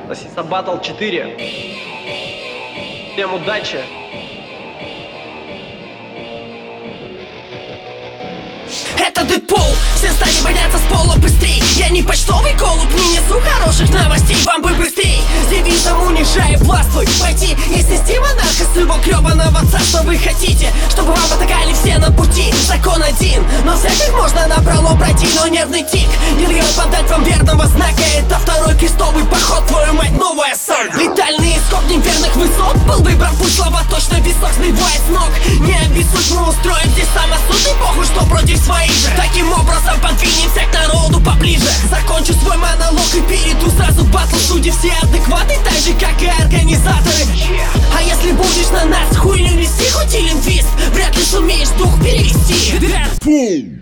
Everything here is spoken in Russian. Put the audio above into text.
Носится Battle 4. Всем удачи! Это Дэдпул, все стали бояться с пола быстрей. Я не почтовый голубь, не несу хороших новостей. Вам бы быстрей, с девизом унижай, властвуй. Пойти и снести монарха с его гребаного царства. Вы хотите, чтобы вам потакали все на пути. Закон один, но взять их можно напролом пройти. Но нервный тик не дает подать вам верного знака. Это второй крестовый поход, твою мать, новая сага. Летальный исход неверных высот был выбран путь, слова точно висок сбивает с ног. Не обессудь, мы устроим здесь самосуд. И похуй, что против своих же. Таким образом подвинемся к народу поближе. Закончу свой монолог и перейду сразу в батл. Судьи все адекватны, так же как и организаторы. А если будешь на нас хуйню нести, хоть и лингвист, вряд ли сумеешь дух перевести.